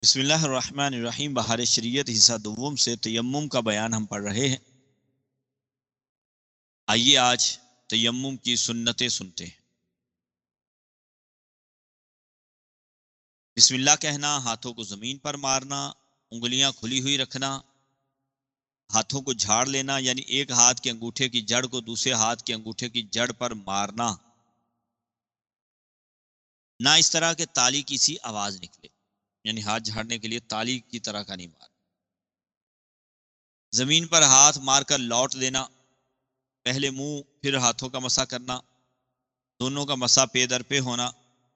بسم اللہ الرحمن الرحیم۔ بہار شریعت حصہ دوم سے تیمم کا بیان ہم پڑھ رہے ہیں۔ آئیے آج تیمم کی سنتیں سنتے ہیں۔ بسم اللہ کہنا، ہاتھوں کو زمین پر مارنا، انگلیاں کھلی ہوئی رکھنا، ہاتھوں کو جھاڑ لینا یعنی ایک ہاتھ کے انگوٹھے کی جڑ کو دوسرے ہاتھ کے انگوٹھے کی جڑ پر مارنا، نہ اس طرح کہ تالی کی سی آواز نکلے، یعنی ہاتھ جھاڑنے کے لیے تالی کی طرح کا نہیں مارنا۔ زمین پر ہاتھ مار کر لوٹ دینا، پہلے منہ پھر ہاتھوں کا مسح کرنا، دونوں کا مسح پے در پہ ہونا،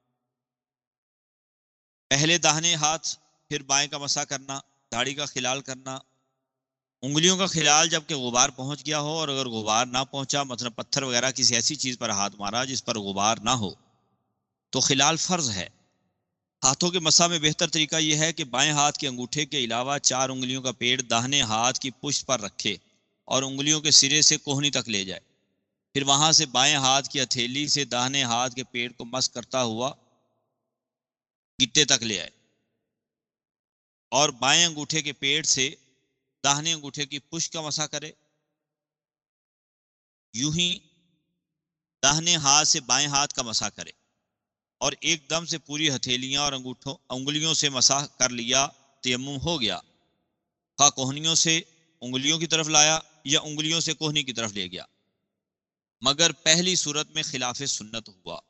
پہلے داہنے ہاتھ پھر بائیں کا مسح کرنا، داڑھی کا خلال کرنا، انگلیوں کا خلال جب کہ غبار پہنچ گیا ہو، اور اگر غبار نہ پہنچا، مثلا پتھر وغیرہ کسی ایسی چیز پر ہاتھ مارا جس پر غبار نہ ہو، تو خلال فرض ہے۔ ہاتھوں کے مسح میں بہتر طریقہ یہ ہے کہ بائیں ہاتھ کے انگوٹھے کے علاوہ 4 انگلیوں کا پیڑ داہنے ہاتھ کی پشت پر رکھے اور انگلیوں کے سرے سے کوہنی تک لے جائے، پھر وہاں سے بائیں ہاتھ کی ہتھیلی سے داہنے ہاتھ کے پیڑ کو مس کرتا ہوا گٹے تک لے آئے، اور بائیں انگوٹھے کے پیڑ سے داہنے انگوٹھے کی پشت کا مسح کرے۔ یوں ہی داہنے ہاتھ سے بائیں ہاتھ کا مسح کرے، اور ایک دم سے پوری ہتھیلیاں اور انگلیوں سے مسح کر لیا، تیمم ہو گیا۔ خواہ کوہنیوں سے انگلیوں کی طرف لایا یا انگلیوں سے کوہنی کی طرف لے گیا، مگر پہلی صورت میں خلاف سنت ہوا۔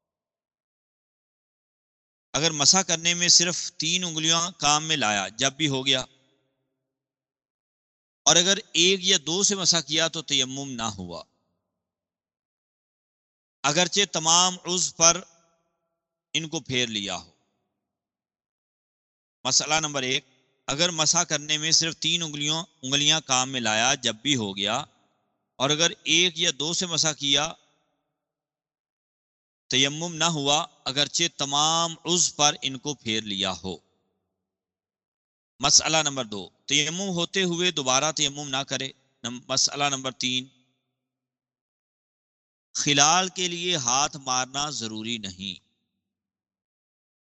اگر مسح کرنے میں صرف 3 انگلیاں کام میں لایا جب بھی ہو گیا، اور اگر 1 یا 2 سے مسح کیا تو تیمم نہ ہوا، اگرچہ تمام عضو پر ان کو پھیر لیا ہو۔ مسئلہ نمبر 1، اگر مسح کرنے میں صرف 3 انگلیاں کام میں لایا جب بھی ہو گیا، اور اگر 1 یا 2 سے مسح کیا تیمم نہ ہوا، اگرچہ تمام عضو پر ان کو پھیر لیا ہو۔ مسئلہ نمبر 2، تیمم ہوتے ہوئے دوبارہ تیمم نہ کرے۔ مسئلہ نمبر 3، خلال کے لیے ہاتھ مارنا ضروری نہیں۔